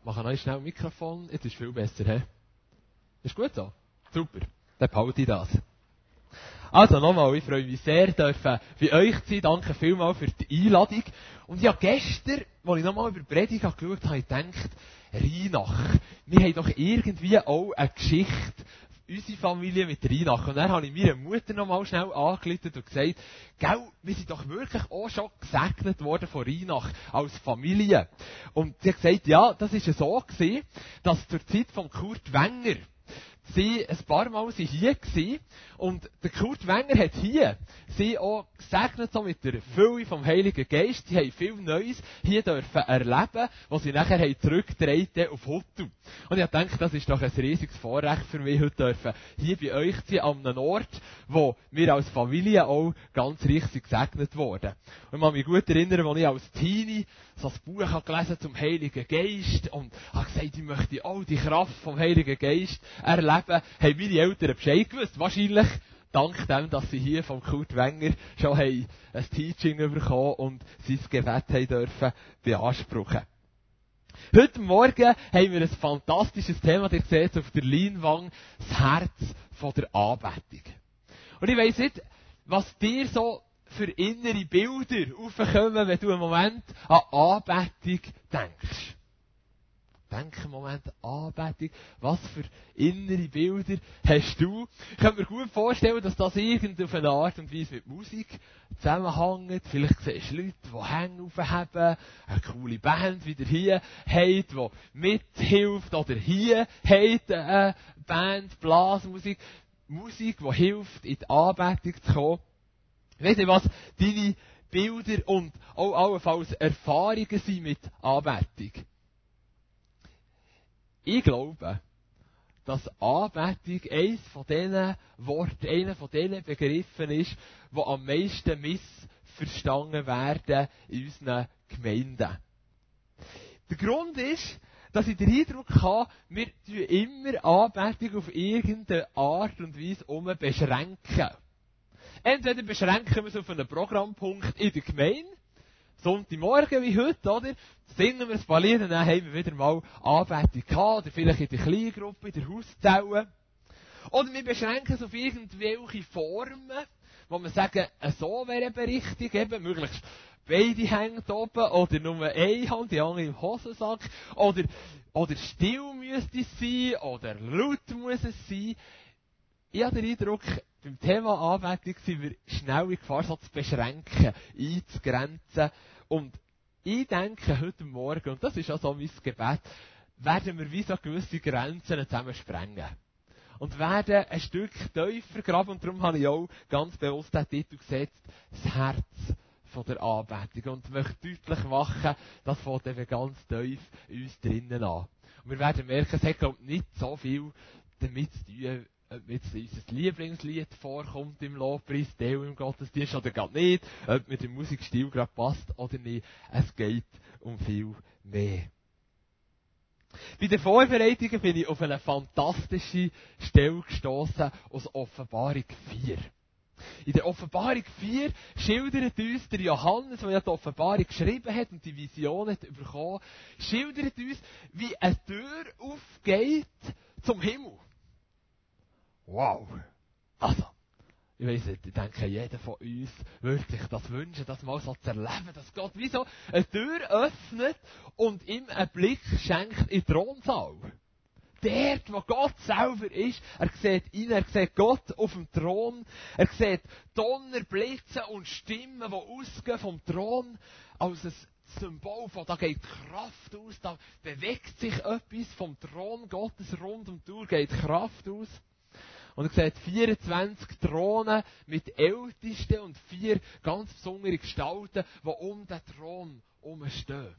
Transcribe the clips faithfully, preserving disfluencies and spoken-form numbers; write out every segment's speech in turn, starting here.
mache noch schnell ein Mikrofon. Jetzt ist viel besser, hä? Ist gut so? Super. Dann behalte ich das. Also nochmal, ich freue mich sehr, dürfen bei euch sein. Danke vielmals für die Einladung. Und ja, gestern, als ich nochmal über die Predigt geschaut habe, habe ich gedacht, Rheinach. Wir haben doch irgendwie auch eine Geschichte, unsere Familie mit Rheinach. Und dann habe ich meiner Mutter nochmal schnell angerufen und gesagt, gell, wir sind doch wirklich auch schon gesegnet worden von Rheinach als Familie. Und sie hat gesagt, ja, das war so gewesen, dass zur Zeit von Kurt Wenger sie ein paar Mal hier waren. Und der Kurt Wenger hat hier sie auch gesegnet, so mit der Fülle vom Heiligen Geist. Sie haben viel Neues hier dürfen erleben, was sie nachher haben zurückgetragen auf Huttu. Und ich denke, das ist doch ein riesiges Vorrecht für mich, heute dürfen hier bei euch zu sein, an einem Ort, wo wir als Familie auch ganz richtig gesegnet wurden. Und ich kann mich gut erinnern, als ich als Teenie so ein Buch habe gelesen zum Heiligen Geist und habe gesagt, ich möchte auch die Kraft vom Heiligen Geist erleben, haben meine Eltern Bescheid gewusst. Wahrscheinlich dank dem, dass sie hier vom Kurt Wenger schon haben ein Teaching bekommen und sein Gebet haben dürfen beanspruchen. Heute Morgen haben wir ein fantastisches Thema, ihr seht auf der Leinwand, das Herz von der Anbetung. Und ich weiss nicht, was dir so für innere Bilder aufkommen, wenn du einen Moment an Anbetung denkst. Denk einen Moment an Anbetung. Was für innere Bilder hast du? Ich kann mir gut vorstellen, dass das irgendwie auf eine Art und Weise mit Musik zusammenhängt. Vielleicht siehst du Leute, die Hände aufheben, eine coole Band wieder hier hat, die mithilft, oder hier hat eine Band, Blasmusik. Musik, die hilft, in die Anbetung zu kommen. Ich weiss nicht, was deine Bilder und auch allenfalls Erfahrungen sind mit Anbetung. Ich glaube, dass Anbetung eines von diesen Worten, einer von diesen Begriffen ist, die am meisten missverstanden werden in unseren Gemeinden. Der Grund ist, dass ich den Eindruck habe, wir tun immer Anbetung auf irgendeine Art und Weise um beschränken. Entweder beschränken wir es auf einen Programmpunkt in der Gemeinde, Sonntagmorgen wie heute, oder? Singen wir ein paar Lieder, dann haben wir wieder mal Anbetung gehabt, oder vielleicht in der Kleingruppe, in der Hauszelle. Oder wir beschränken es auf irgendwelche Formen, wo wir sagen, so wäre eben richtig, eben möglichst beide hängen oben, oder nur eine Hand, die andere im Hosensack, oder, oder still müsste es sein, oder laut muss es sein. Ich habe den Eindruck, beim Thema Anbetung sind wir schnell in Gefahr, so zu beschränken, einzugrenzen. Und ich denke, heute Morgen, und das ist auch so mein Gebet, werden wir wie so gewisse Grenzen zusammen sprengen. Und werden ein Stück tiefer graben. Und darum habe ich auch ganz bewusst den Titel gesetzt, das Herz von der Anbetung. Und möchte deutlich machen, das fängt eben ganz tief in uns drinnen an. Und wir werden merken, es hat, glaube ich, nicht so viel damit zu tun, ob jetzt unser Lieblingslied vorkommt im Lobpreis, Teil im Gottesdienst oder gar nicht, ob mir der Musikstil gerade passt oder nicht. Es geht um viel mehr. Bei den Vorbereitungen bin ich auf eine fantastische Stelle gestossen aus Offenbarung vier. In der Offenbarung vier schildert uns der Johannes, der ja die Offenbarung geschrieben hat und die Vision hat bekommen, schildert uns, wie eine Tür aufgeht zum Himmel. Wow! Also, ich weiss nicht, ich denke, jeder von uns würde sich das wünschen, das mal so zu erleben, dass Gott wie so eine Tür öffnet und ihm einen Blick schenkt in den Thronsaal. Dort, wo Gott selber ist, er sieht ihn, er sieht Gott auf dem Thron, er sieht Donner, Blitze und Stimmen, die ausgehen vom Thron, als ein Symbol von, da geht Kraft aus, da bewegt sich etwas vom Thron Gottes rund um die Uhr, geht Kraft aus. Und er sieht vierundzwanzig Thronen mit Ältesten und vier ganz besondere Gestalten, die um den Thron herumstehen.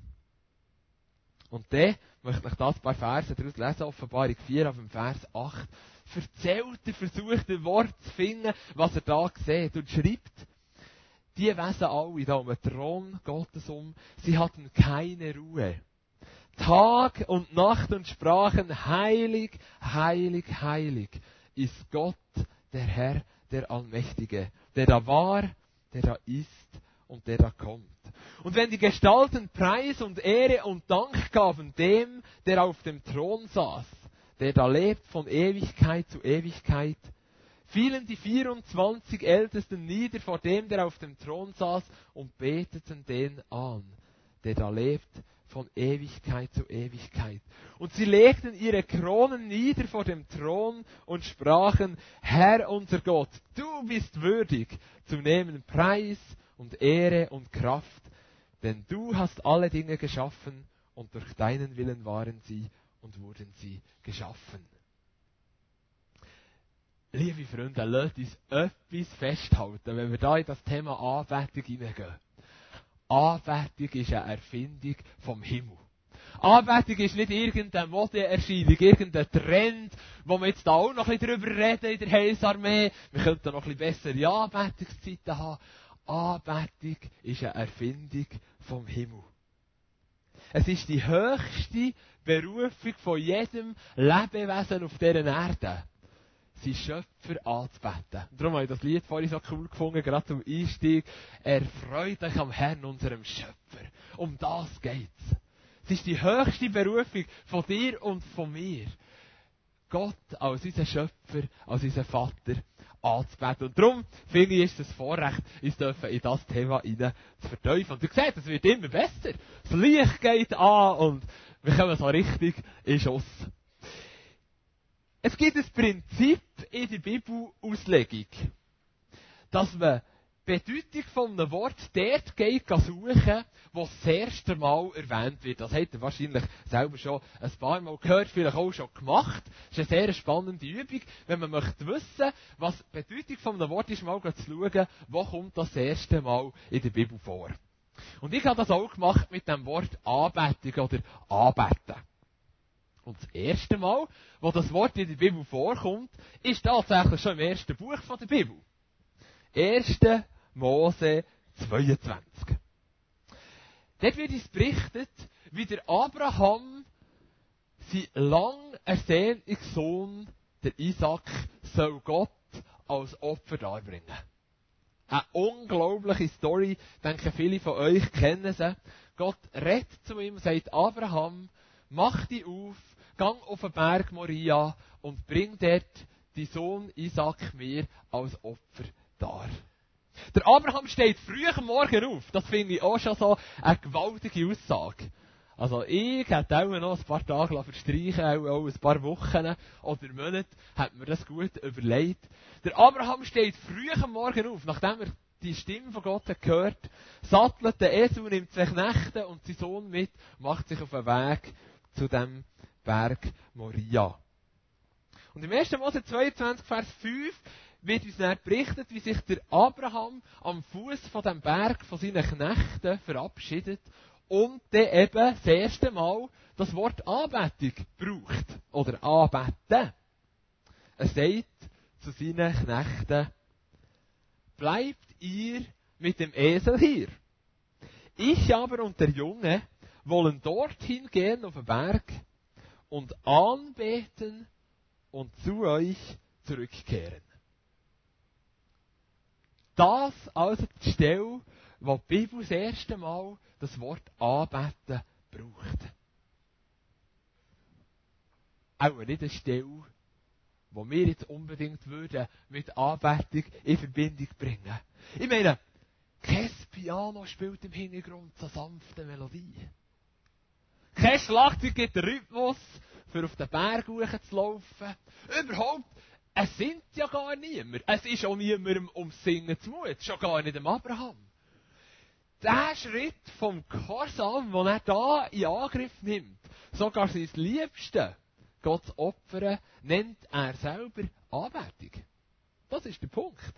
Und dann möchte ich das ein paar Verse daraus lesen, Offenbarung vier, auf dem Vers acht. Erzählt er, versucht ein Wort zu finden, was er da sieht, und schreibt, die Wesen alle da um den Thron Gottes um, sie hatten keine Ruhe. Tag und Nacht und sprachen, heilig, heilig, heilig ist Gott, der Herr, der Allmächtige, der da war, der da ist und der da kommt. Und wenn die Gestalten Preis und Ehre und Dank gaben dem, der auf dem Thron saß, der da lebt von Ewigkeit zu Ewigkeit, fielen die vierundzwanzig Ältesten nieder vor dem, der auf dem Thron saß, und beteten den an, der da lebt von Ewigkeit zu Ewigkeit. Und sie legten ihre Kronen nieder vor dem Thron und sprachen: Herr unser Gott, du bist würdig zu nehmen Preis und Ehre und Kraft, denn du hast alle Dinge geschaffen und durch deinen Willen waren sie und wurden sie geschaffen. Liebe Freunde, lasst uns etwas festhalten, wenn wir da in das Thema Anbetung hineingehen. Anbetung ist eine Erfindung vom Himmel. Anbetung ist nicht irgendeine Modeerscheinung, irgendein Trend, wo wir jetzt da auch noch ein bisschen drüber reden in der Heilsarmee. Wir könnten noch ein bisschen bessere Anbetungszeiten haben. Anbetung ist eine Erfindung vom Himmel. Es ist die höchste Berufung von jedem Lebewesen auf dieser Erde, sein Schöpfer anzubeten. Und darum habe ich das Lied vorhin so cool gefunden, gerade zum Einstieg. Erfreut euch am Herrn, unserem Schöpfer. Um das geht's. Es ist die höchste Berufung von dir und von mir, Gott als unser Schöpfer, als unser Vater anzubeten. Und darum finde ich, ist es ein Vorrecht, uns dürfen in das Thema hinein zu vertiefen. Und ihr seht, es wird immer besser. Das Licht geht an und wir kommen so richtig in Schuss. Es gibt ein Prinzip in der Bibelauslegung, dass man die Bedeutung von einem Wort dort geht suchen, wo das erste Mal erwähnt wird. Das habt ihr wahrscheinlich selber schon ein paar Mal gehört, vielleicht auch schon gemacht. Das ist eine sehr spannende Übung, wenn man möchte wissen, was die Bedeutung von einem Wort ist, mal zu schauen, wo kommt das erste Mal in der Bibel vor. Und ich habe das auch gemacht mit dem Wort Anbetung oder Anbeten. Und das erste Mal, wo das Wort in der Bibel vorkommt, ist tatsächlich schon im ersten Buch von der Bibel. erster Mose zweiundzwanzig. Dort wird uns berichtet, wie der Abraham sein lang ersehnten Sohn, der Isaac, soll Gott als Opfer darbringen. Eine unglaubliche Story, denke viele von euch kennen sie. Gott redet zu ihm und sagt: Abraham, mach dich auf, gang auf den Berg Moria und bring dort deinen Sohn Isaac mir als Opfer dar. Der Abraham steht früh am Morgen auf. Das finde ich auch schon so eine gewaltige Aussage. Also ich hätte auch noch ein paar Tage verstreichen, auch ein paar Wochen oder Monate, hat mir das gut überlegt. Der Abraham steht früh am Morgen auf, nachdem er die Stimme von Gott hat gehört, sattelt den Esel, nimmt zwei Knechte und seinen Sohn mit, macht sich auf den Weg zu dem Berg Moria. Und im ersten Mose zweiundzwanzig, Vers fünf, wird uns dann berichtet, wie sich der Abraham am Fuß von dem Berg von seinen Knechten verabschiedet und dann eben das erste Mal das Wort Anbetung braucht. Oder Anbeten. Er sagt zu seinen Knechten: Bleibt ihr mit dem Esel hier. Ich aber und der Junge wollen dorthin gehen auf den Berg und anbeten und zu euch zurückkehren. Das also die Stelle, wo die Bibel das erste Mal das Wort Anbeten braucht. Auch nicht eine Stelle, die wir jetzt unbedingt würden mit Anbetung in Verbindung bringen. Ich meine, kein Piano spielt im Hintergrund so sanfte Melodie. Kein Schlagzeug gibt den Rhythmus, für auf den Berg hoch zu laufen. Überhaupt, es singt ja gar niemand. Es ist auch niemandem ums Singen zu Mut, schon gar nicht dem Abraham. Der Schritt vom Gehorsam, den er da in Angriff nimmt, sogar sein Liebste, Gott zu opfern, nennt er selber Anbetung. Das ist der Punkt.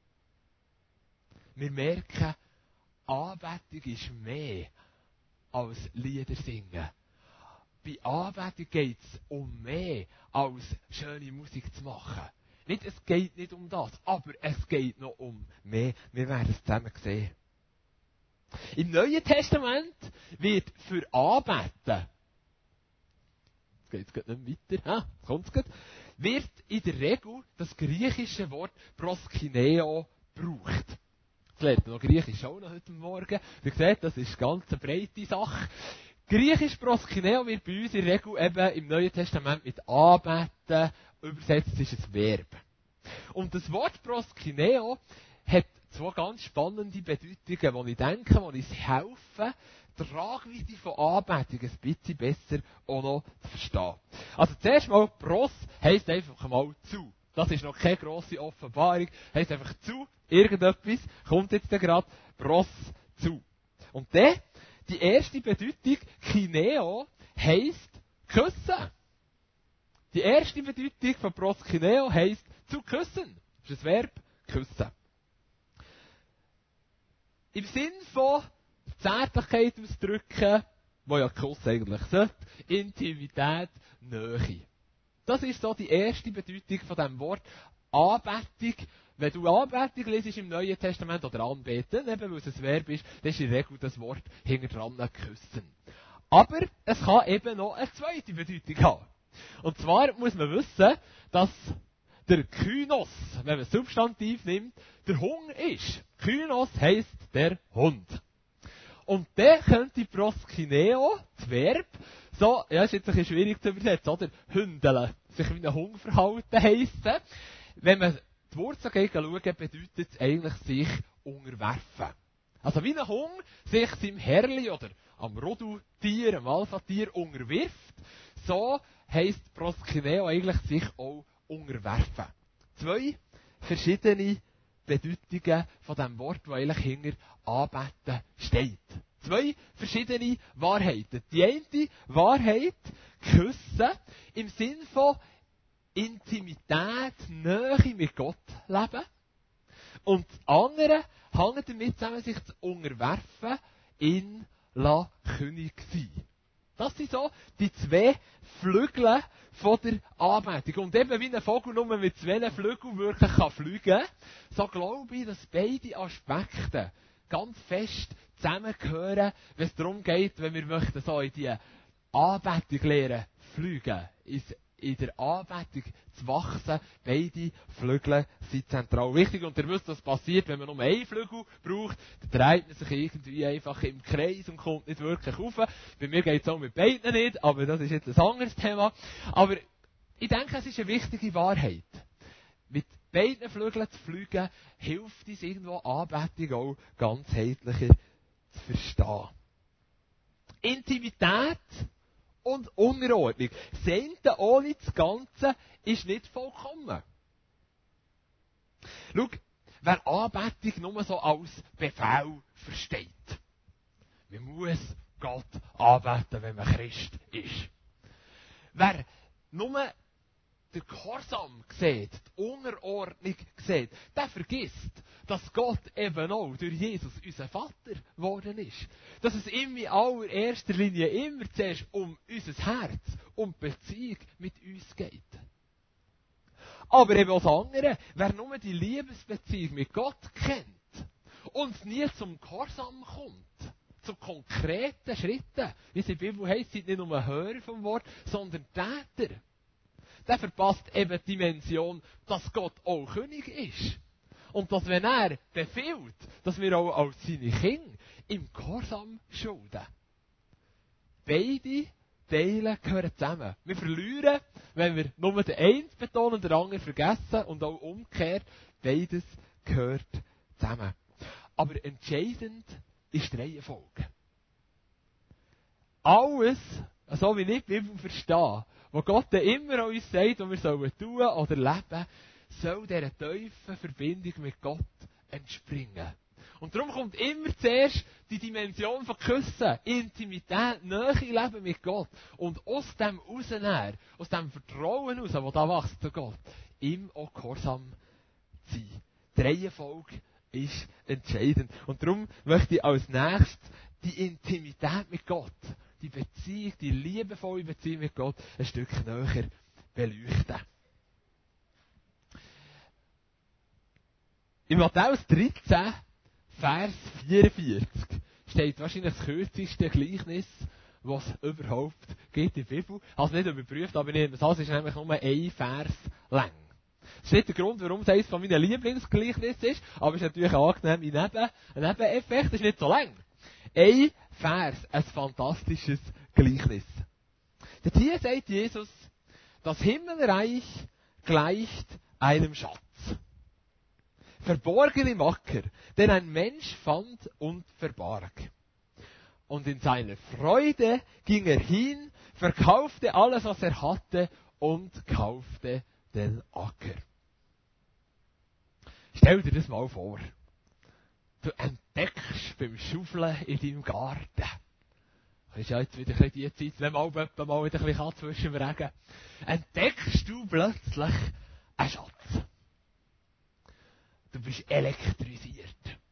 Wir merken, Anbetung ist mehr als Lieder singen. Bei Anbetung geht es um mehr als schöne Musik zu machen. Nicht, es geht nicht um das, aber es geht noch um mehr. Wir werden es zusammen sehen. Im Neuen Testament wird für Anbeten, jetzt geht es nicht weiter, kommt's gut, wird in der Regel das griechische Wort proskineo gebraucht. Jetzt lernt ihr noch Griechisch auch noch heute Morgen. Wie gesagt, das ist ganz eine breite Sache. Griechisch proskineo wird bei uns in der Regel eben im Neuen Testament mit anbeten übersetzt, ist ein Verb. Und das Wort proskineo hat zwei ganz spannende Bedeutungen, die ich denke, die uns helfen, die Tragweite von Anbetung ein bisschen besser auch noch zu verstehen. Also zuerst mal, pros heisst einfach mal zu. Das ist noch keine grosse Offenbarung. Heisst einfach zu, irgendetwas kommt jetzt gerade, pros zu. Und dann, die erste Bedeutung, kineo, heisst küssen. Die erste Bedeutung von proskineo heisst zu küssen. Das ist ein Verb, küssen. Im Sinn von Zärtlichkeit ausdrücken, wo ja Kuss eigentlich sollte, Intimität, Nähe. Das ist so die erste Bedeutung von diesem Wort Anbetung. Wenn du Anbetung lesest im Neuen Testament oder anbeten, eben weil es ein Verb ist, dann ist in der Regel das Wort hinter dran küssen. Aber es kann eben noch eine zweite Bedeutung haben. Und zwar muss man wissen, dass der Kynos, wenn man Substantiv nimmt, der Hund ist. Kynos heisst der Hund. Und der könnte proskineo, das Verb, so, ja, ist jetzt ein bisschen schwierig zu übersetzen, oder? Hündeln, sich wie ein Hund verhalten heissen. Wenn man die Wurzel geht schauen, bedeutet es eigentlich sich unterwerfen. Also wie ein Hund sich seinem Herrli oder am Rudeltier, am Alpha-Tier unterwirft, so heisst proskineo eigentlich sich auch unterwerfen. Zwei verschiedene Bedeutungen von dem Wort, das eigentlich hinter Anbeten steht. Zwei verschiedene Wahrheiten. Die eine Wahrheit, küssen, im Sinn von Intimität, Nähe mit Gott leben. Und das andere hängt damit zusammen, sich zu unterwerfen, in la König sein. Das sind so die zwei Flügel von der Anbetung. Und eben wie ein Vogel nur mit zwei Flügeln wirklich kann fliegen, so glaube ich, dass beide Aspekte ganz fest zusammengehören, wenn es darum geht, wenn wir möchten so in die Anbetung lernen, fliegen, in der Anbetung zu wachsen. Beide Flügel sind zentral wichtig. Und ihr wisst, was passiert, wenn man nur einen Flügel braucht, dann dreht man sich irgendwie einfach im Kreis und kommt nicht wirklich rauf. Bei mir geht es auch mit beiden nicht, aber das ist jetzt ein anderes Thema. Aber ich denke, es ist eine wichtige Wahrheit. Mit beiden Flügeln zu fliegen, hilft uns irgendwo Anbetung auch ganzheitlicher zu verstehen. Intimität und Unterordnung. Das eine ohne das Ganze ist nicht vollkommen. Schau, wer Anbetung nur so als Befehl versteht. Man muss Gott anbeten, wenn man Christ ist. Wer nur den Gehorsam sieht, die Unterordnung sieht, der vergisst, dass Gott eben auch durch Jesus unser Vater geworden ist. Dass es ihm in allererster Linie immer zuerst um unser Herz, um die Beziehung mit uns geht. Aber eben auch das andere, wer nur die Liebesbeziehung mit Gott kennt und nie zum Gehorsam kommt, zu konkreten Schritten, wie es in der Bibel heisst, sind nicht nur Hörer vom Wort, sondern Täter. Der verpasst eben die Dimension, dass Gott auch König ist. Und dass, wenn er befiehlt, dass wir auch als seine Kinder im Gehorsam schulden. Beide Teile gehören zusammen. Wir verlieren, wenn wir nur den einen betonen und den anderen vergessen. Und auch umgekehrt, beides gehört zusammen. Aber entscheidend ist die Reihenfolge. Alles, so wie ich die Bibel verstehe, was Gott dann immer an uns sagt, was wir sollen tun oder leben, soll dieser tiefen Verbindung mit Gott entspringen. Und darum kommt immer zuerst die Dimension von Küssen, Intimität, Nähe Leben mit Gott. Und aus dem rausnehmen, aus dem Vertrauen raus, das da wächst zu Gott, ihm auch gehorsam zu sein. Die Reihenfolge ist entscheidend. Und darum möchte ich als nächstes die Intimität mit Gott, die Beziehung, die liebevolle Beziehung mit Gott ein Stück näher beleuchten. In Matthäus dreizehn, Vers vierundvierzig steht wahrscheinlich das kürzeste Gleichnis, was es überhaupt gibt in der Bibel. Ich habe es nicht überprüft, aber ich nehme es an, es ist nämlich nur ein Vers lang. Das ist nicht der Grund, warum es eines von meinen Lieblingsgleichnissen ist, aber es ist natürlich ein angenehmer Neben, ein Nebeneffekt, das ist nicht so lang. Ein Vers, ein fantastisches Gleichnis. Dort hier sagt Jesus, das Himmelreich gleicht einem Schatz. Verborgen im Acker, den ein Mensch fand und verbarg. Und in seiner Freude ging er hin, verkaufte alles, was er hatte, und kaufte den Acker. Stell dir das mal vor. Du entdeckst beim Schaufeln in deinem Garten. Das ist ja jetzt wieder ein bisschen die Zeit, wenn man auch mal wieder ein bisschen zwischen dem Regen. Entdeckst du plötzlich einen Schatz. Du bist elektrisiert.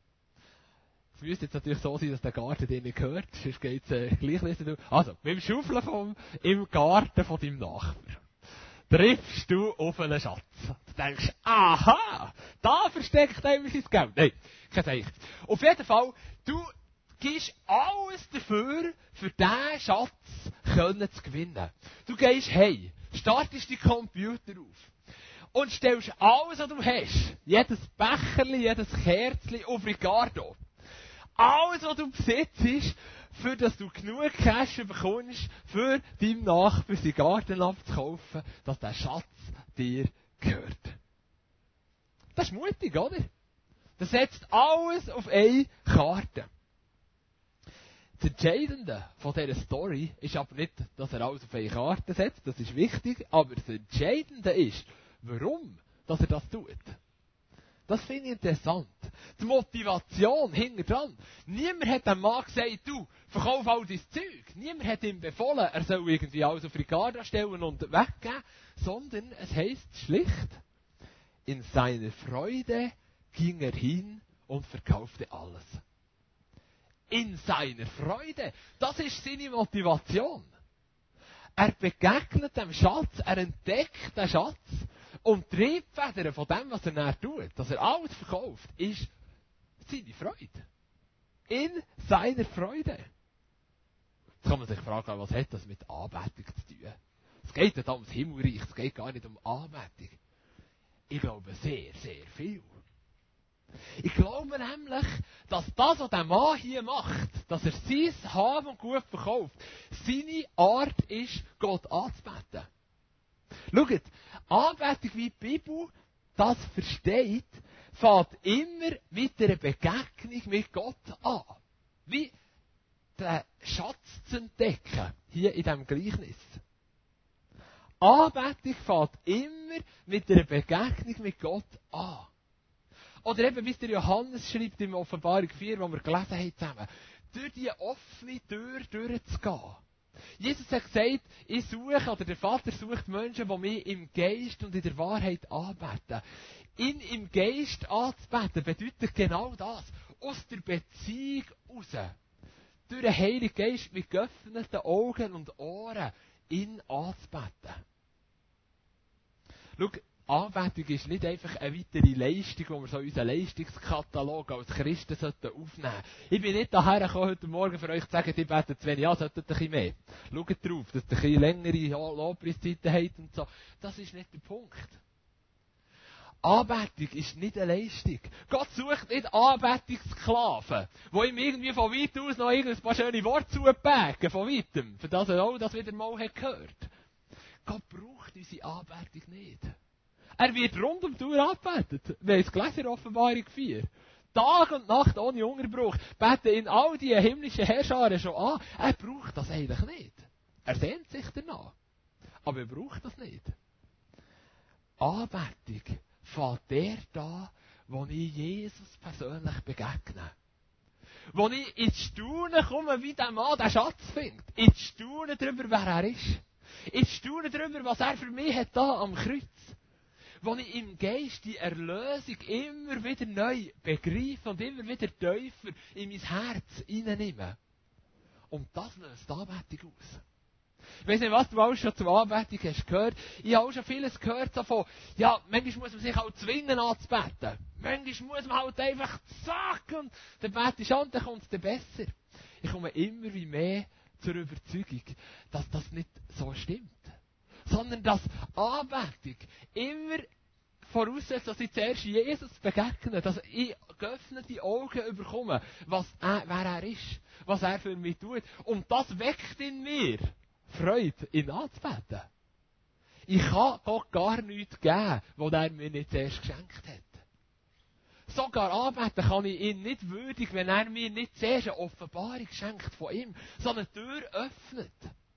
Es müsste jetzt natürlich so sein, dass der Garten dir nicht gehört, sonst geht es äh, gleich nicht. Also, beim Schaufeln vom, im Garten von deinem Nachbar triffst du auf einen Schatz. Du denkst, aha, da versteckt einer sein Geld. Nein, kein Zeichen. Auf jeden Fall, du gibst alles dafür, für diesen Schatz können zu gewinnen. Du gehst hey, startest den Computer auf und stellst alles, was du hast, jedes Becherli, jedes Kerzli auf Ricardo. Alles, was du besitzt, für dass du genug Cash bekommst, für deinem Nachbar seinen Garten abzukaufen, dass der Schatz dir gehört. Das ist mutig, oder? Das setzt alles auf eine Karte. Das Entscheidende von dieser Story ist aber nicht, dass er alles auf eine Karte setzt, das ist wichtig, aber das Entscheidende ist, warum dass er das tut. Das finde ich interessant. Die Motivation hinter dran. Niemand hat dem Mann gesagt, du, verkauf all dein Zeug. Niemand hat ihm befohlen, er soll irgendwie alles auf Ricardo stellen und weggeben. Sondern es heisst schlicht, in seiner Freude ging er hin und verkaufte alles. In seiner Freude. Das ist seine Motivation. Er begegnet dem Schatz, er entdeckt den Schatz. Und die Triebfeder von dem, was er näher tut, dass er alles verkauft, ist seine Freude. In seiner Freude. Jetzt kann man sich fragen, was hat das mit Anbetung zu tun? Es geht nicht ums Himmelreich, es geht gar nicht um Anbetung. Ich glaube sehr, sehr viel. Ich glaube nämlich, dass das, was der Mann hier macht, dass er sein Haben und Gut verkauft, seine Art ist, Gott anzubeten. Schaut, Anbetung, wie die Bibel das versteht, fängt immer mit einer Begegnung mit Gott an. Wie den Schatz zu entdecken, hier in diesem Gleichnis. Anbetung fängt immer mit einer Begegnung mit Gott an. Oder eben, wie es der Johannes schreibt in Offenbarung vier, wo wir gelesen haben zusammen, durch die offene Tür durchzugehen. Jesus hat gesagt, ich suche, oder der Vater sucht Menschen, die mich im Geist und in der Wahrheit anbeten. Ihn im Geist anzubeten bedeutet genau das. Aus der Beziehung raus. Durch den Heiligen Geist mit geöffneten Augen und Ohren ihn anzubeten. Schau, Anbetung ist nicht einfach eine weitere Leistung, die wir so in unseren Leistungskatalog als Christen aufnehmen sollten. Ich bin nicht daher gekommen, heute Morgen für euch zu sagen, ich bete zu wenig, ja, solltet ein bisschen mehr. Schaut drauf, dass ihr ein bisschen längere Lobpreiszeiten habt und so. Das ist nicht der Punkt. Anbetung ist nicht eine Leistung. Gott sucht nicht Anbetungssklaven, die ihm irgendwie von weit aus noch ein paar schöne Worte zupacken, von weitem, für das er auch das wieder mal hat gehört. Gott braucht unsere Anbetung nicht. Er wird rund um die Uhr angebetet. Wir haben es gelesen in Offenbarung vier. Tag und Nacht ohne Unterbruch beten ihn all die himmlischen Herrscher schon an. Er braucht das eigentlich nicht. Er sehnt sich danach. Aber er braucht das nicht. Anbetung fängt der an, wo ich Jesus persönlich begegne. Wo ich ins Staunen komme, wie der Mann den Schatz findet. Ins Staunen darüber, wer er ist. Ins Staunen darüber, was er für mich hat da am Kreuz. Wo ich im Geist die Erlösung immer wieder neu begreife und immer wieder tiefer in mein Herz hineinnehme. Und das löst die Anbetung aus. Ich weiss nicht, was du alles schon zur Anbetung hast gehört. Ich habe auch schon vieles gehört davon. Ja, manchmal muss man sich auch zwingen anzubeten. Manchmal muss man halt einfach zack und dann betest du an, dann kommt es dir besser. Ich komme immer wie mehr zur Überzeugung, dass das nicht so stimmt. Sondern dass Anbetung immer voraussetzt, dass ich zuerst Jesus begegne, dass ich geöffnete Augen bekomme, was er, wer er ist, was er für mich tut. Und das weckt in mir Freude, ihn anzubeten. Ich kann Gott gar nichts geben, was er mir nicht zuerst geschenkt hat. Sogar anbeten kann ich ihn nicht würdig, wenn er mir nicht zuerst eine Offenbarung schenkt von ihm, sondern eine Tür öffnet.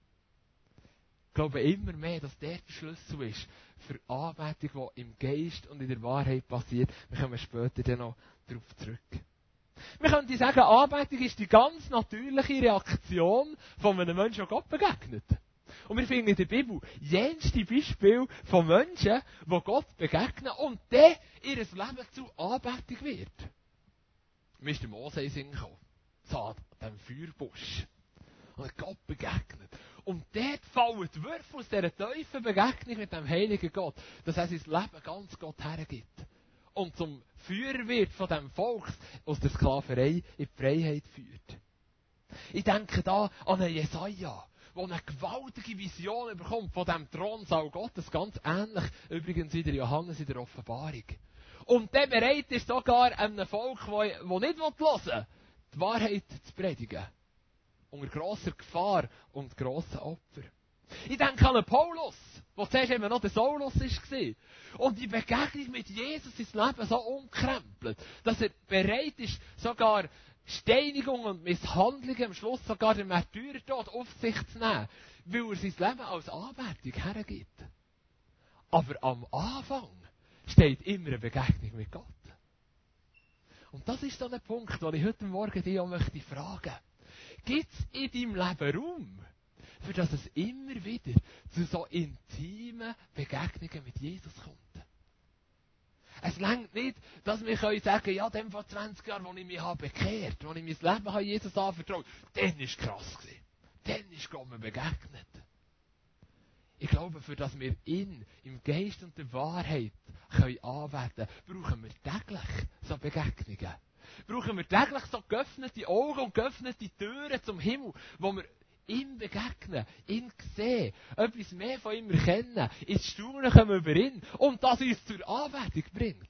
Ich glaube immer mehr, dass der der Schlüssel ist für Anbetung, die im Geist und in der Wahrheit passiert. Wir kommen später dann noch darauf zurück. Wir könnten sagen, Anbetung ist die ganz natürliche Reaktion von einem Menschen, der Gott begegnet. Und wir finden in der Bibel jenste Beispiele von Menschen, die Gott begegnen und dann ihr Leben zu Anbetung wird. Mir ist der Mose in den Sinn gekommen. So an diesem Feuerbusch. Und Gott begegnet. Und dort fallen die Würfe aus dieser tiefen Begegnung mit dem heiligen Gott, dass er sein Leben ganz Gott hergibt. Und zum Führer wird von dem Volk aus der Sklaverei in die Freiheit führt. Ich denke da an einen Jesaja, der eine gewaltige Vision bekommt von dem Thronsaal Gottes, ganz ähnlich übrigens wie der Johannes in der Offenbarung. Und der bereit ist sogar einem Volk, das nicht hören will, die Wahrheit zu predigen. Unter grosser Gefahr und grossen Opfer. Ich denke an einen Paulus, der zuerst eben noch der Saulus war. Und die Begegnung mit Jesus sein Leben so umkrempelt, dass er bereit ist, sogar Steinigung und Misshandlungen, am Schluss sogar den Märtyrertod auf sich zu nehmen, weil er sein Leben als Anbetung hergibt. Aber am Anfang steht immer eine Begegnung mit Gott. Und das ist so ein Punkt, den ich heute Morgen dich auch möchte fragen. Gibt es in deinem Leben Raum, für das es immer wieder zu so intimen Begegnungen mit Jesus kommt? Es reicht nicht, dass wir sagen können, ja, dem vor zwanzig Jahren, als ich mich habe bekehrt, als ich mein Leben habe Jesus anvertraut, dann war es krass gewesen. Dann ist Gott mir begegnet. Ich glaube, für dass wir ihn im Geist und der Wahrheit können anbeten können, brauchen wir täglich so Begegnungen. Brauchen wir täglich so geöffnete Augen und geöffnete Türen zum Himmel, wo wir ihm begegnen, ihn sehen, etwas mehr von ihm erkennen, ins Staunen kommen über ihn und das uns zur Anbetung bringt.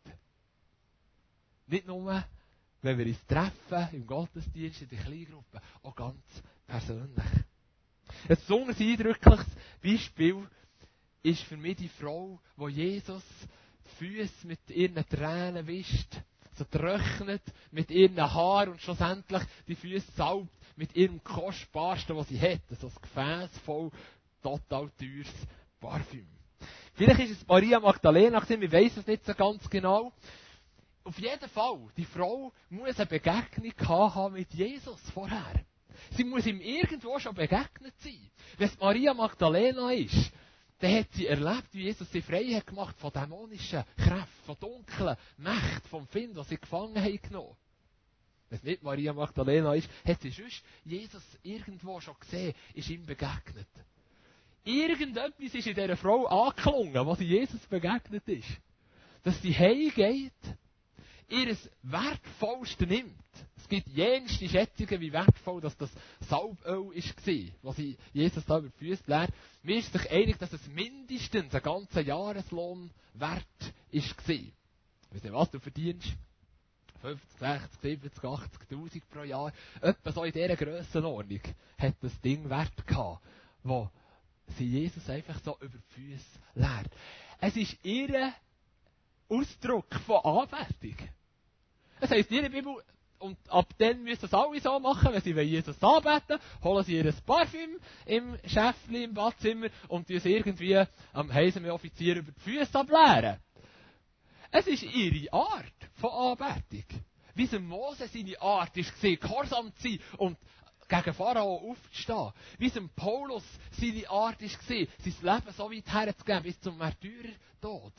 Nicht nur, wenn wir uns treffen, im Gottesdienst, in der Kleingruppe, auch ganz persönlich. Ein besonders eindrückliches Beispiel ist für mich die Frau, die Jesus die Füße mit ihren Tränen wischt, so trocknet mit ihren Haaren und schlussendlich die Füße salbt mit ihrem Kostbarsten, was sie hat. So ein Gefäß voll total teures Parfüm. Vielleicht ist es Maria Magdalena gewesen, wir wissen es nicht so ganz genau. Auf jeden Fall, die Frau muss eine Begegnung haben mit Jesus vorher. Sie muss ihm irgendwo schon begegnet sein. Wenn es Maria Magdalena ist, dann hat sie erlebt, wie Jesus sie frei hat gemacht von dämonischen Kräften, von dunklen Mächten, vom Find, das sie gefangen haben genommen. Wenn es nicht Maria Magdalena ist, hat sie sonst Jesus irgendwo schon gesehen, ist ihm begegnet. Irgendetwas ist in dieser Frau angeklungen, was sie Jesus begegnet ist. Dass sie heimgeht, ihr Wertvollste nimmt. Es gibt jenste Schätzungen, wie wertvoll dass das Salböl war, was sie Jesus da über die Füße leert. Wir sind sich einig, dass es mindestens einen ganzen Jahreslohn wert war. Ich weiß nicht, was du verdienst. fünfzig, sechzig, siebzig, achtzigtausend pro Jahr. Etwa so in dieser Grössenordnung hat das Ding Wert gehabt, wo sie Jesus einfach so über die Füße leert. Es ist ihr Ausdruck von Anbetung. Es heisst in ihrer Bibel, und ab dann müssen es alle so machen, wenn sie Jesus anbeten, holen sie ihr Parfüm im Schäftchen, im Badzimmer und tun es irgendwie am Heisenmeer-Offizier über die Füße ableeren. Es ist ihre Art von Anbetung. Wie es Mose seine Art war, gehorsam zu sein und gegen Pharao aufzustehen. Wie es Paulus seine Art war, sein Leben so weit herzugeben, bis zum Märtyrertod.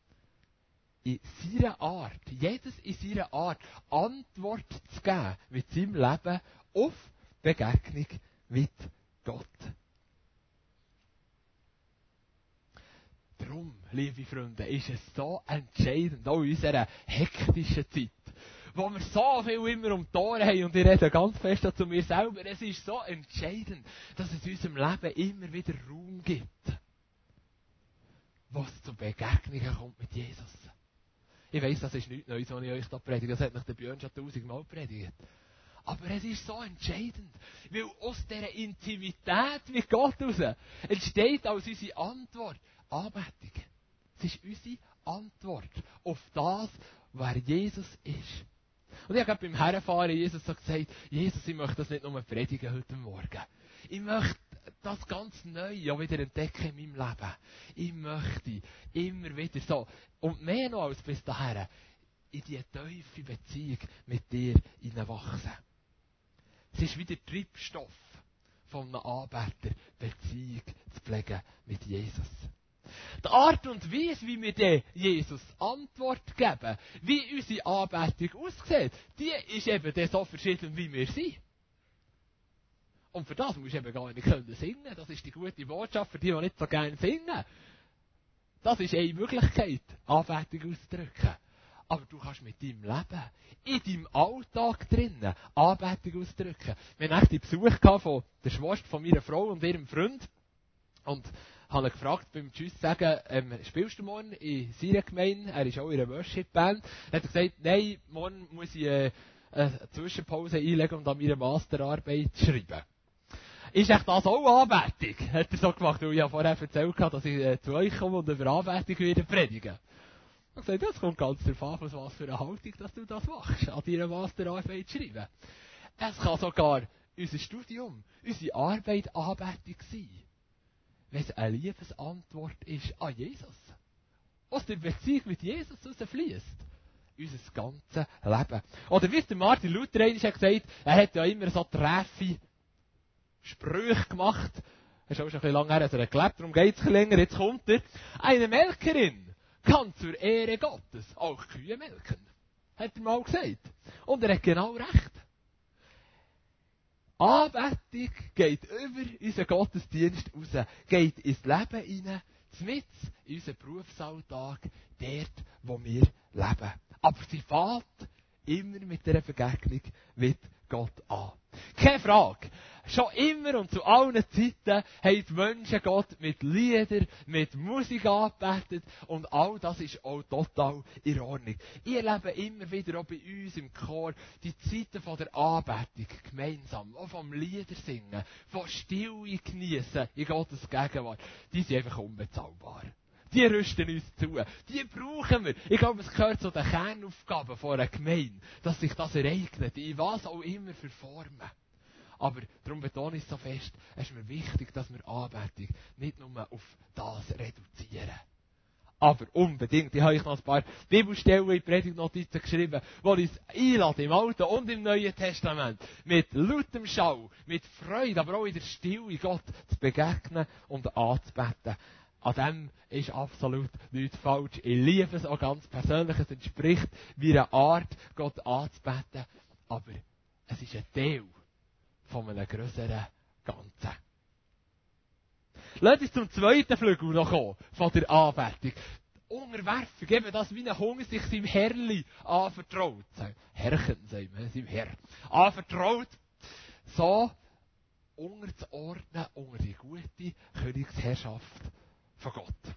In seiner Art, jedes in seiner Art, Antwort zu geben mit seinem Leben auf Begegnung mit Gott. Darum, liebe Freunde, ist es so entscheidend, auch in unserer hektischen Zeit, wo wir so viel immer um die Ohren haben, und ich rede ganz fest zu mir selber, es ist so entscheidend, dass es in unserem Leben immer wieder Raum gibt. wo es zu Begegnungen kommt mit Jesus. Ich weiss, das ist nichts Neues, was ich euch da predige. Das hat mich der Björn schon tausendmal predigt. Aber es ist so entscheidend, weil aus dieser Intimität mit Gott heraus entsteht als unsere Antwort Anbetung. Es ist unsere Antwort auf das, wer Jesus ist. Und ich habe gerade beim Herfahren Jesus so gesagt, Jesus, ich möchte das nicht nur predigen heute Morgen. Ich möchte das ganz neu auch wieder entdecken in meinem Leben. Ich möchte immer wieder so, und mehr noch als bis dahin, in diese tiefe Beziehung mit dir hineinwachsen. Es ist wie der Treibstoff von einem Anbeter, Beziehung zu pflegen mit Jesus. Die Art und Weise, wie wir dem Jesus Antwort geben, wie unsere Anbetung aussieht, die ist eben dann so verschieden, wie wir sind. Und für das musst du eben gar nicht können singen. Das ist die gute Botschaft für die, die nicht so gerne singen. Das ist eine Möglichkeit, Anbetung auszudrücken. Aber du kannst mit deinem Leben, in deinem Alltag drinnen, Anbetung ausdrücken. Wir hatten echt Besuch von der Schwester von meiner Frau und ihrem Freund. Und habe ihn gefragt, beim Tschüss sagen, ähm, spielst du morgen in seiner Gemeinde? Er ist auch in einer Worship-Band. Dann hat er gesagt, nein, morgen muss ich äh, eine Zwischenpause einlegen und an meiner Masterarbeit schreiben. Ist echt das auch Anbetung? Hat er so gemacht, weil ich ja vorher erzählt habe, dass ich äh, zu euch komme und über Anbetung wieder predigen. Ich habe gesagt, das kommt ganz darauf an, aus was für eine Haltung dass du das machst, an deiner Masterarbeit schreiben. Es kann sogar unser Studium, unsere Arbeit Anbetung sein. Wenn es eine Liebesantwort ist an Jesus. Aus der Beziehung mit Jesus rausfließt. Unser ganzes Leben. Oder wie der Martin Luther einmal hat gesagt, er hat ja immer so treffe Sprüche gemacht. Das ist auch schon ein bisschen lange her, also er gelebt, darum geht es ein bisschen länger. Jetzt kommt er. Eine Melkerin kann zur Ehre Gottes auch Kühe melken. Hat er mal gesagt. Und er hat genau recht. Anbetung geht über unseren Gottesdienst raus, geht ins Leben hinein, mit in unseren Berufsalltag, dort, wo wir leben. Aber sie fängt immer mit dieser Begegnung mit Gott an. Keine Frage. Schon immer und zu allen Zeiten haben die Menschen Gott mit Liedern, mit Musik angebetet und all das ist auch total in Ordnung. Ich erlebe immer wieder auch bei uns im Chor die Zeiten von der Anbetung gemeinsam, auch vom Liedersingen, von Stille genießen in Gottes Gegenwart. Die sind einfach unbezahlbar. Die rüsten uns zu. Die brauchen wir. Ich glaube, es gehört zu den Kernaufgaben von einer Gemeinde, dass sich das ereignet, in was auch immer für Formen. Aber darum betone ich so fest, es ist mir wichtig, dass wir Anbetung nicht nur auf das reduzieren. Aber unbedingt, ich habe euch noch ein paar Bibelstellen in Predigtnotizen geschrieben, die uns einladen, im Alten und im Neuen Testament, mit lautem Schau, mit Freude, aber auch in der Stille Gott zu begegnen und anzubeten. An dem ist absolut nichts falsch. Ich liebe es auch ganz persönlich. Es entspricht meiner Art, Gott anzubeten. Aber es ist ein Teil von einem grösseren Ganzen. Lasst uns zum zweiten Flügel noch kommen, von der Anbetung. Unterwerfung, eben das wie ein Hunger sich seinem Herrli anvertraut. Herrchen, sagt man, seinem Herr. Anvertraut, so unterzuordnen unter die gute Königsherrschaft von Gott.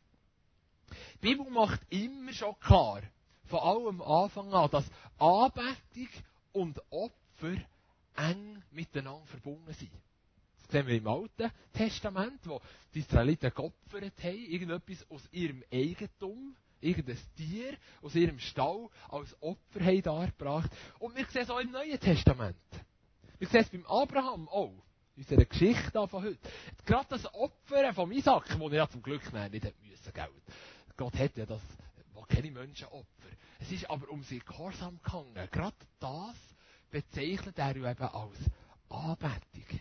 Die Bibel macht immer schon klar, von allem Anfang an, dass Anbetung und Opfer eng miteinander verbunden sind. Das sehen wir im Alten Testament, wo die Israeliten geopfert haben, irgendetwas aus ihrem Eigentum, irgendein Tier aus ihrem Stall als Opfer haben dargebracht. Und wir sehen es auch im Neuen Testament. Wir sehen es beim Abraham auch. In unserer Geschichte von heute. Gerade das Opfer von Isaac, das er ja zum Glück nicht hätte müssen, Geld. Gott hat ja das, wo keine Menschen opfer. Es ist aber um sie Gehorsam gegangen. Gerade das bezeichnet er eben als Anbetung.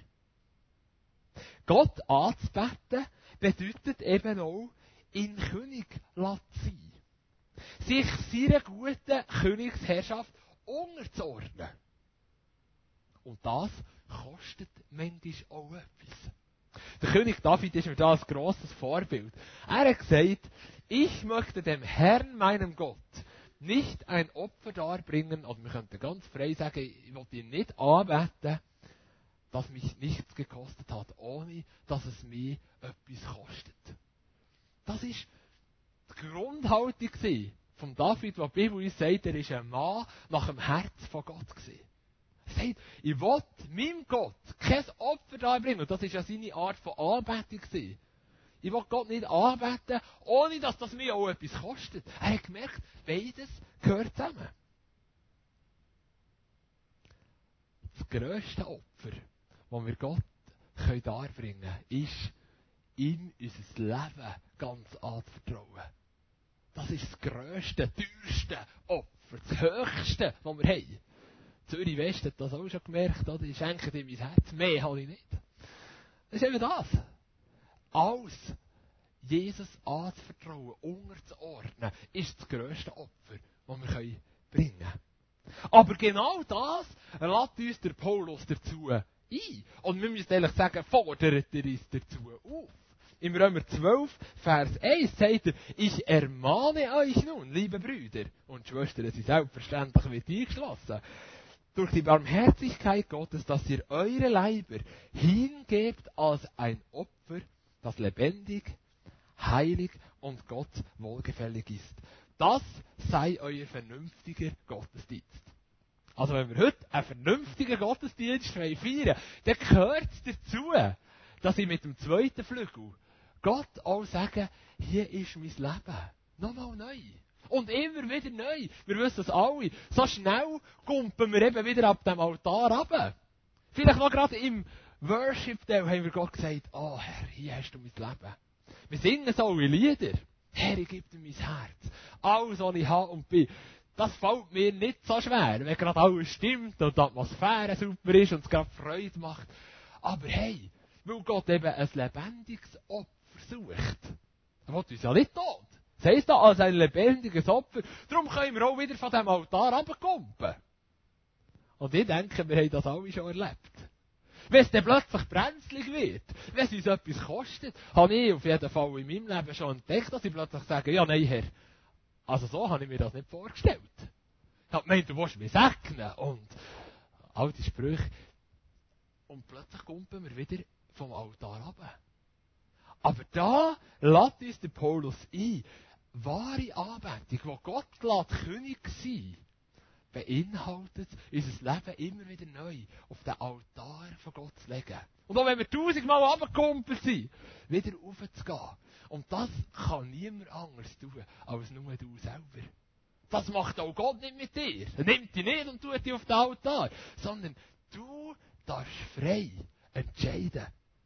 Gott anzubeten bedeutet eben auch, in König zu sein. Sich seiner guten Königsherrschaft unterzuordnen. Und das kostet manchmal auch etwas. Der König David ist mir da ein grosses Vorbild. Er hat gesagt, ich möchte dem Herrn, meinem Gott, nicht ein Opfer darbringen, oder wir könnten ganz frei sagen, ich will ihn nicht anbeten, das mich nichts gekostet hat, ohne dass es mir etwas kostet. Das ist Grundhaltung von David, wo die Bibel uns sagt, er ist ein Mann nach dem Herz von Gott gewesen. Er sagt, ich will meinem Gott kein Opfer darbringen. Und das war ja seine Art von Anbetung gewesen. Ich will Gott nicht anbeten, ohne dass das mir auch etwas kostet. Er hat gemerkt, beides gehört zusammen. Das grösste Opfer, das wir Gott darbringen können, ist, ihm unser Leben ganz anzuvertrauen. Das ist das grösste, teuerste Opfer, das höchste, das wir haben. Zürich West hat das auch schon gemerkt, oder? Ich schenke dir mein Herz, mehr habe ich nicht. Das ist eben das. Alles Jesus anzuvertrauen, unterzuordnen, ist das grösste Opfer, das wir bringen können. Aber genau das lässt uns der Paulus dazu ein. Und wir müssen ehrlich sagen, fordert er uns dazu auf. Im Römer zwölf, Vers eins sagt er, ich ermahne euch nun, liebe Brüder und Schwestern, sie selbstverständlich wird eingeschlossen, durch die Barmherzigkeit Gottes, dass ihr eure Leiber hingebt als ein Opfer, das lebendig, heilig und Gott wohlgefällig ist. Das sei euer vernünftiger Gottesdienst. Also wenn wir heute einen vernünftigen Gottesdienst feiern, dann gehört es dazu, dass ich mit dem zweiten Flügel Gott auch sage, hier ist mein Leben. Nochmal neu. Und immer wieder neu. Wir wissen es alle. So schnell kumpen wir eben wieder ab dem Altar runter. Vielleicht noch gerade im Worship-Teil haben wir Gott gesagt, oh Herr, hier hast du mein Leben. Wir singen so wie Lieder. Herr, ich gebe dir mein Herz. Alles, was ich habe und bin. Das fällt mir nicht so schwer, wenn gerade alles stimmt und die Atmosphäre super ist und es gerade Freude macht. Aber hey, weil Gott eben ein lebendiges Opfer sucht. Er will uns ja nicht tot. Das heisst da, als ein lebendiges Opfer. Darum können wir auch wieder von diesem Altar runterkumpen. Und ich denke, wir haben das alle schon erlebt. Wenn es dann plötzlich brenzlig wird, wenn es uns etwas kostet, habe ich auf jeden Fall in meinem Leben schon entdeckt, dass ich plötzlich sage, ja, nein, Herr, also so habe ich mir das nicht vorgestellt. Ich habe gemeint, du willst mich segnen und all die Sprüche. Und plötzlich kumpen wir wieder vom Altar runter. Aber da lässt uns der Paulus ein, wahre Anbetung, die Gott lässt König sein, beinhaltet, unser Leben immer wieder neu auf den Altar von Gott zu legen. Und auch wenn wir tausendmal runtergekumpelt sind, wieder raufzugehen. Und das kann niemand anders tun, als nur du selber. Das macht auch Gott nicht mit dir. Er nimmt dich nicht und tut dich auf den Altar. Sondern du darfst frei entscheiden.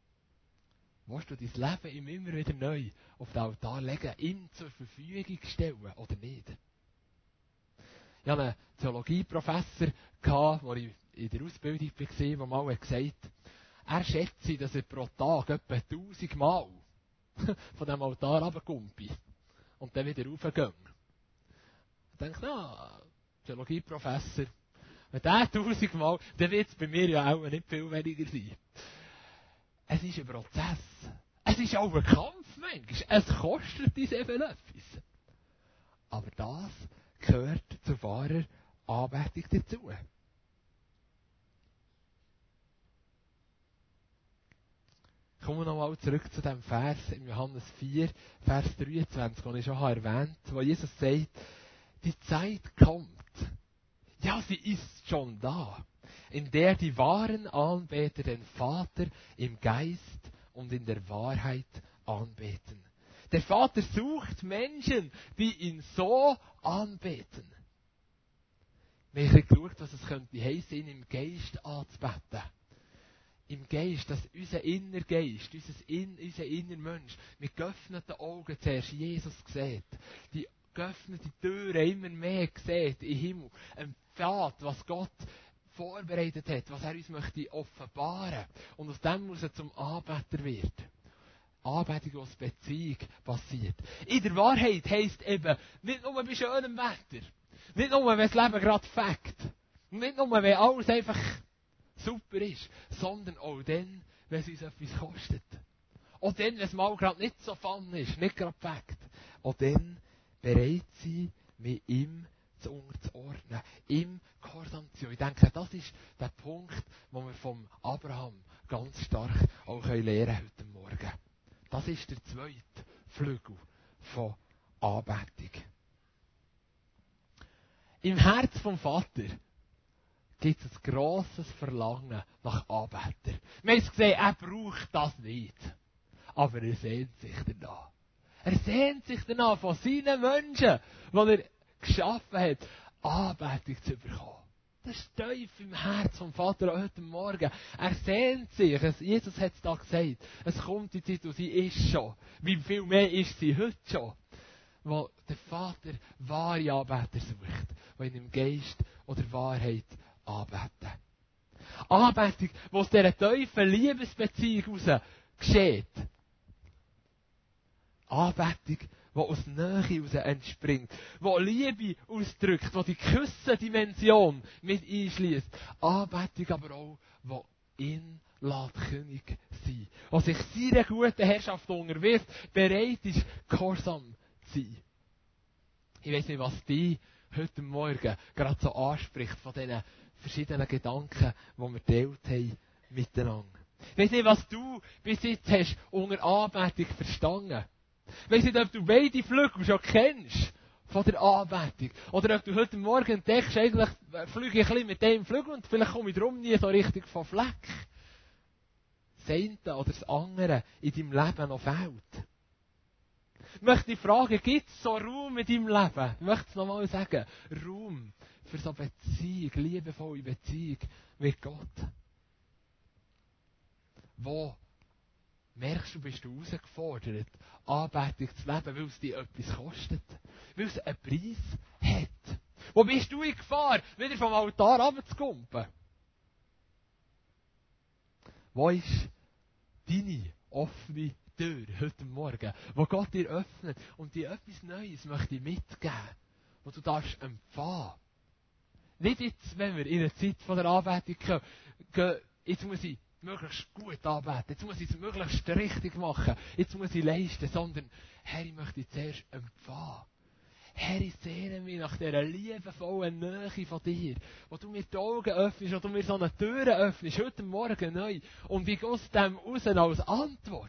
Willst du dein Leben ihm immer wieder neu auf den Altar legen, ihm zur Verfügung stellen oder nicht? Ich hatte einen Theologieprofessor, der ich in der Ausbildung war, der mal gesagt hat, er schätze, dass er pro Tag etwa tausend Mal von diesem Altar runterkommt und dann wieder raufgeht. Ich denke, na, Theologieprofessor, wenn der tausend Mal, dann wird es bei mir ja auch nicht viel weniger sein. Es ist ein Prozess. Es ist auch ein Kampf, Mensch. Es kostet uns eben etwas. Aber das gehört zur wahren Anbetung dazu. Kommen wir nochmal zurück zu dem Vers in Johannes vier, Vers dreiundzwanzig, den ich schon erwähnt habe, wo Jesus sagt, die Zeit kommt. Ja, sie ist schon da, in der die wahren Anbeter den Vater im Geist und in der Wahrheit anbeten. Der Vater sucht Menschen, die ihn so anbeten. Wir haben geschaut, was es könnte heissen, ihn im Geist anzubeten. Im Geist, dass unser innerer Geist, unser, in, unser innerer Mensch mit geöffneten Augen zuerst Jesus sieht. Die geöffnete Türen immer mehr sieht im Himmel. Empfängt, was Gott vorbereitet hat, was er uns möchte offenbaren. Und aus dem muss er zum Anbeter wird. Anbetung, aus Beziehung passiert. In der Wahrheit heisst eben, nicht nur bei schönem Wetter, nicht nur, wenn das Leben gerade fängt, nicht nur, wenn alles einfach super ist, sondern auch dann, wenn es uns etwas kostet. Auch dann, wenn es mal gerade nicht so fun ist, nicht gerade fängt. Auch dann bereit sein, mit ihm zu unterzuordnen, ihm gehorsam zu sein. Ich denke, das ist der Punkt, den wir vom Abraham ganz stark auch lernen heute Morgen. Das ist der zweite Flügel von Anbetung. Im Herz vom Vater gibt es ein grosses Verlangen nach Anbetern. Wir haben gesehen, er braucht das nicht. Aber er sehnt sich danach. Er sehnt sich danach von seinen Menschen, die er geschaffen hat, Anbetung zu bekommen. Das ist tief im Herz vom Vater heute Morgen. Er sehnt sich. Jesus hat es da gesagt. Es kommt die Zeit, wo sie ist schon. Wie viel mehr ist sie heute schon. Wo der Vater wahre Anbeter sucht. Die ihn im Geist oder Wahrheit anbeten. Anbetung, die aus dieser tiefen Liebesbeziehung heraus geschieht. Anbetung, die aus Nähe heraus entspringt, die Liebe ausdrückt, die die Küssen-Dimension mit einschließt. Anbetung aber auch, die ihn lässt König sein, die sich seiner guten Herrschaft unterwirft, bereit ist, gehorsam zu sein. Ich weiss nicht, was dich heute Morgen gerade so anspricht von diesen verschiedenen Gedanken, die wir geteilt haben miteinander. Ich weiss nicht, was du bis jetzt hast unter Anbetung verstanden. Ich weiss nicht, ob du beide Flügel schon kennst von der Anbetung. Oder ob du heute Morgen entdeckst, eigentlich fliege ich ein bisschen mit dem Flügel und vielleicht komme ich darum nie so richtig von Fleck. Das eine oder das andere in deinem Leben noch fehlt. Ich möchte dich fragen, gibt es so Raum in deinem Leben? Ich möchte es nochmal sagen. Raum für so Beziehung, liebevolle Beziehung mit Gott. Wo merkst du, bist du herausgefordert, Anbetung zu leben, weil es dir etwas kostet? Weil es einen Preis hat? Wo bist du in Gefahr, wieder vom Altar runterzukumpen? Wo ist deine offene Tür heute Morgen, wo Gott dir öffnet und dir etwas Neues möchte mitgeben, wo du darfst empfangen? Nicht jetzt, wenn wir in eine Zeit von der Anbetung kommen, gehen, jetzt muss ich möglichst gut anbeten, jetzt muss ich es möglichst richtig machen, jetzt muss ich leisten, sondern, Herr, ich möchte zuerst empfangen. Herr, ich sehne mich nach dieser liebevollen Nähe von dir, wo du mir die Augen öffnest, wo du mir so eine Tür öffnest, heute Morgen neu, und ich aus dem raus als Antwort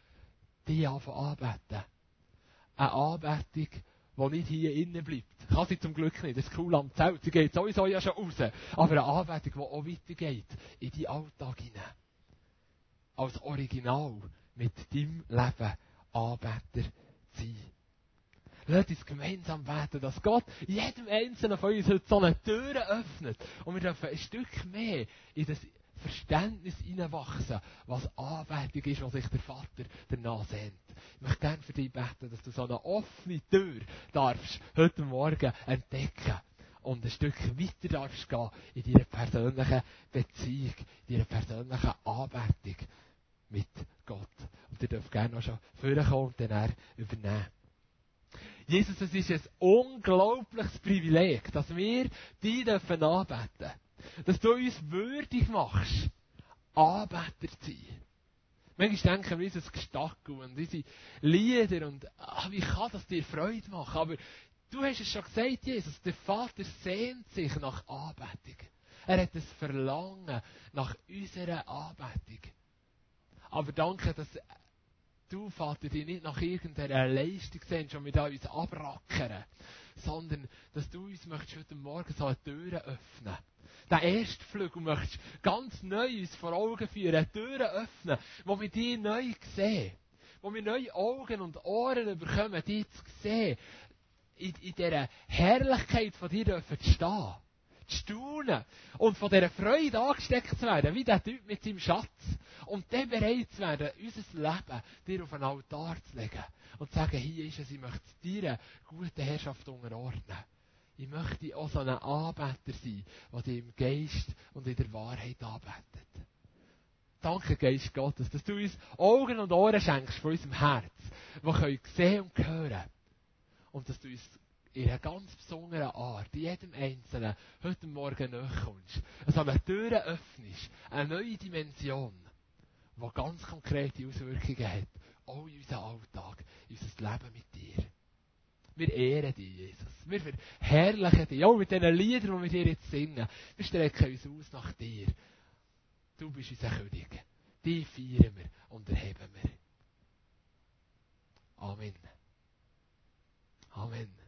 die anfangen anbeten. Eine Anbetung, die nicht hier innen bleibt. Kann sie zum Glück nicht, das ist cool am Zelt, sie geht sowieso ja schon raus. Aber eine Anbetung, die auch weitergeht, in deinen Alltag hinein. Als Original mit deinem Leben Anbeter zu sein. Lasst uns gemeinsam beten, dass Gott jedem Einzelnen von uns heute so eine Tür öffnet. Und wir dürfen ein Stück mehr in das Verständnis hineinwachsen, was Anbetung ist, was sich der Vater danach sehnt. Ich möchte gerne für dich beten, dass du so eine offene Tür darfst heute Morgen entdecken und ein Stück weiter darfst gehen in deiner persönlichen Beziehung, in deiner persönlichen Anbetung mit Gott. Und ihr dürft gerne noch schon vorkommen und dann übernehmen. Jesus, es ist ein unglaubliches Privileg, dass wir dich anbeten dürfen. Dass du uns würdig machst, Anbeter zu sein. Manchmal denken wir, unser Gestackel und unsere Lieder und ach, wie kann das dir Freude machen? Aber du hast es schon gesagt, Jesus, der Vater sehnt sich nach Anbetung. Er hat ein Verlangen nach unserer Anbetung. Aber danke, dass du, Vater, dich nicht nach irgendeiner Leistung sehnst und wir da uns abrackern, sondern dass du uns möchtest heute Morgen so eine Tür öffnen. Den ersten Flügel möchtest ganz neu uns vor Augen führen, eine Tür öffnen, wo wir dich neu sehen, wo wir neue Augen und Ohren bekommen, dich zu sehen, in, in dieser Herrlichkeit von dir dürfen zu stehen, zu staunen und von dieser Freude angesteckt zu werden, wie der Typ mit seinem Schatz. Und dann bereit zu werden, unser Leben dir auf einen Altar zu legen und zu sagen, hier ist es, ich möchte es dir gute Herrschaft unterordnen. Ich möchte auch so ein Anbeter sein, der dich im Geist und in der Wahrheit anbetet. Danke, Geist Gottes, dass du uns Augen und Ohren schenkst von unserem Herz, die können sehen und hören. Und dass du uns in einer ganz besonderen Art, in jedem Einzelnen, heute Morgen näher kommst. Also eine Tür öffnest, eine neue Dimension, die ganz konkrete Auswirkungen hat, auch in unserem Alltag, in unser Leben mit dir. Wir ehren dich, Jesus. Wir verherrlichen dich, auch mit diesen Liedern, die wir dir jetzt singen. Wir strecken uns aus nach dir. Du bist unser König. Dich feiern wir und erheben wir. Amen. Amen.